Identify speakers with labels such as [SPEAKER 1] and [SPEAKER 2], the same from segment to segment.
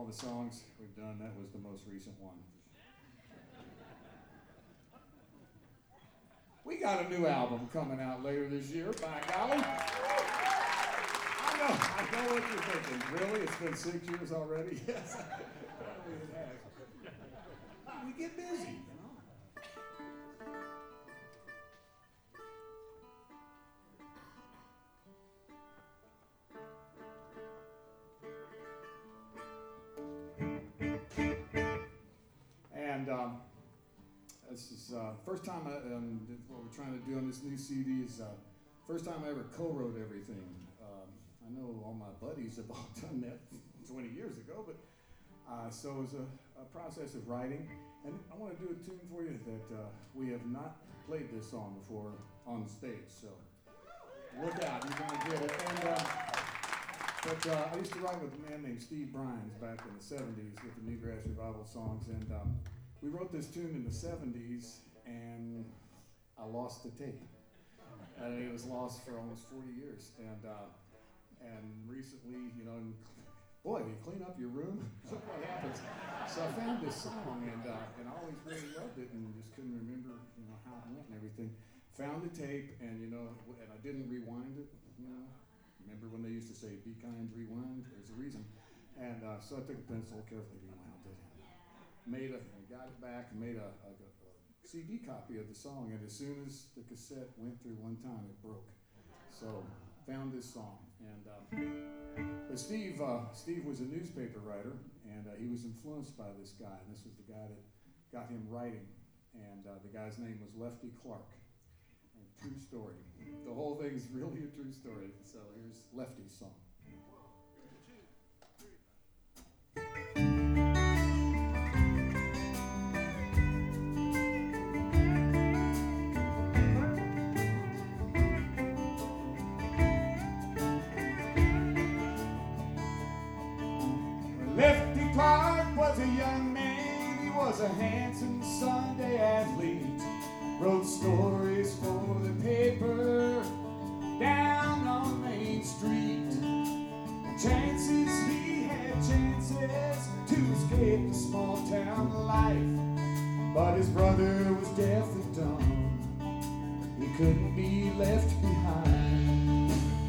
[SPEAKER 1] all the songs we've done, that was the most recent one. We got a new album coming out later this year, by golly. I know what you're thinking. Really? It's been 6 years already? Yes. Apparently it has. We get busy, you know. And this is first time what we're trying to do on this new CD is first time I ever co-wrote everything. I know all my buddies have all done that 20 years ago, but so it was a process of writing. And I want to do a tune for you that we have not played this song before on the stage, so look out, you're going to get it. And, but I used to write with a man named Steve Bryans back in the 70s with the Newgrass Revival songs, and we wrote this tune in the 70s, and I lost the tape. It was lost for almost 40 years, and recently, you know, boy, you clean up your room, look what happens. So I found this song, and I always really loved it, and just couldn't remember, you know, how it went and everything. Found the tape, and you know, and I didn't rewind it, you know. Remember when they used to say, "Be kind, rewind"? There's a reason. And so I took a pencil, carefully rewound it, and got it back, and made a CD copy of the song. And as soon as the cassette went through one time, it broke. So found this song, and but Steve was a newspaper writer, and he was influenced by this guy. And this was the guy that got him writing, and the guy's name was Lefty Clark. True story. The whole thing's really a true story. So here's Lefty's song. Lefty Clark was a young man. He was a handsome Sunday athlete. Wrote stories for the paper down on Main Street. Chances, he had chances to escape the small town life, but his brother was deaf and dumb. He couldn't be left behind.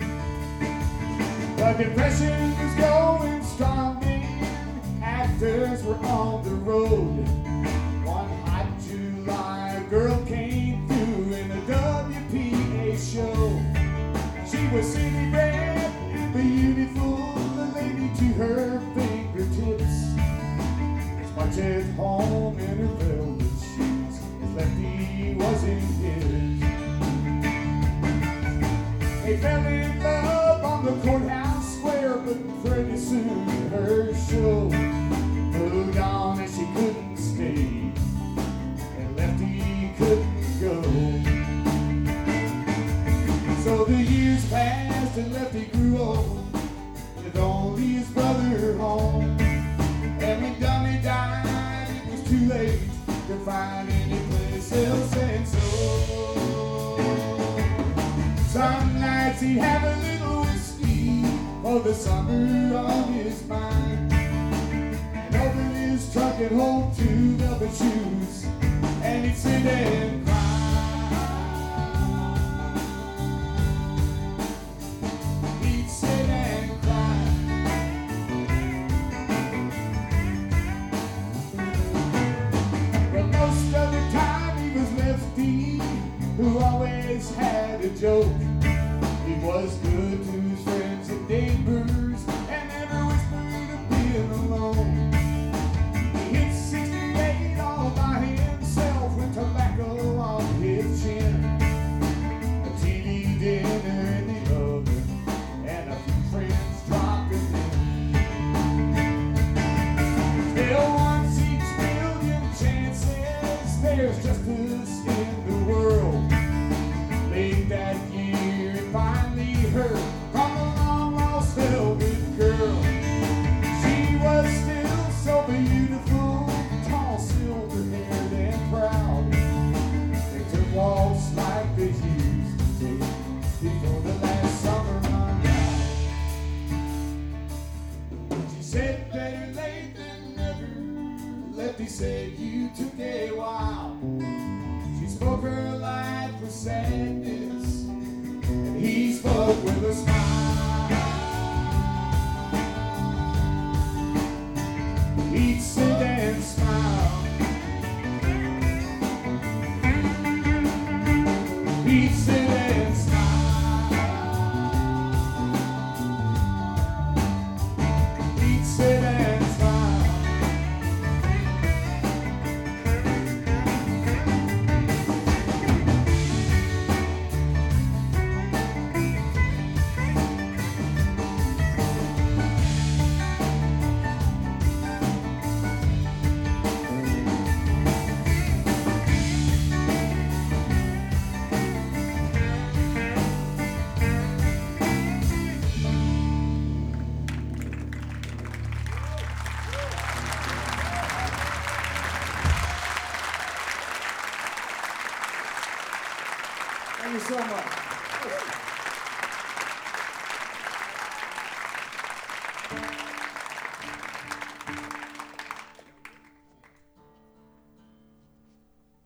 [SPEAKER 1] The depression was going strong then. Actors were on the road. One hot July, a girl came through in a WPA show. She was city bred and beautiful, a lady to her fingertips. As much at home in her velvet shoes as Lefty was in his. They fell in love on the courthouse square, but pretty soon her show moved on and she couldn't stay. Couldn't go. So the years passed and Lefty grew old, with only his brother home. And when Dummy died, it was too late to find any place else. And so some nights he'd have a little whiskey for the summer on his mind, and open his trunk and hold two velvet shoes, and he'd sit and cry. He'd sit and cry. But most of the time he was Lefty, who always had a joke. He was good to his friends and neighbors, and never whispered of being alone. He hit 68 all by himself with tobacco on his chin, a TV dinner in the oven, and a few friends dropping in. Still once each million chances, there's justice in the world. Late that year, it finally heard from the They said you took a while. She spoke her life with sadness, and he spoke with a smile. He'd sit and smile. He'd sit and smile. He'd sit and smile. Thank you so much.